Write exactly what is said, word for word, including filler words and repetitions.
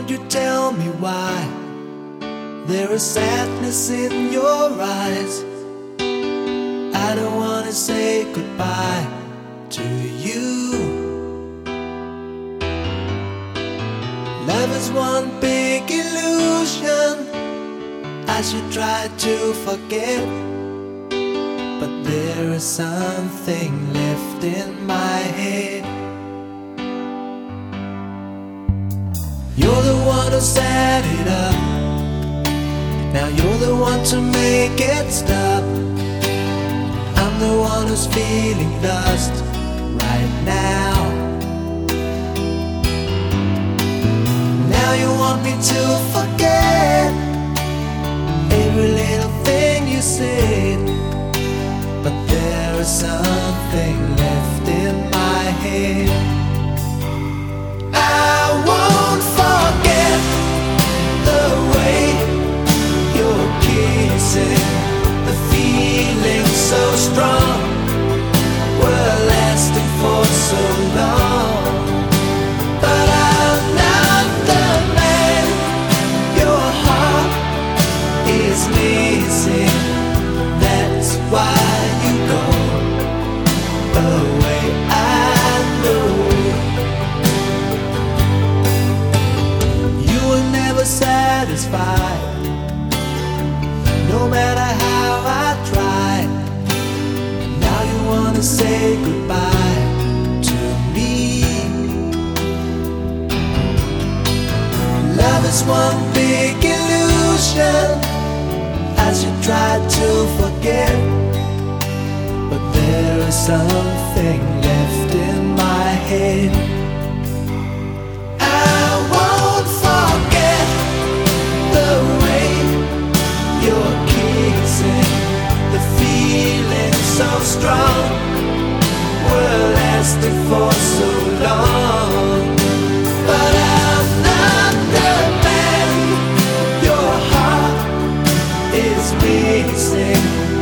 Won't you tell me why there is sadness in your eyes? I don't wanna say goodbye to you. Love is one big illusion I should try to forget, but there is something left in my head. You're the one who set it up, now you're the one to make it stop. I'm the one who's feeling lost right now. Now you want me to forget every little thing you said, but there is something left in my head. I won't forget the way you're kissing, the feeling so strong, we're lasting for so long. But I'm not the man your heart is missing. That's why you go away, I know. You were never satisfied, no matter how I tried. And now you wanna say goodbye to me. Love is one big illusion I should try to forget, but there is something left in my head. I won't forget the way you're kissing, the feeling so strong, we're lasting for so long. But I'm not the man your heart is missing.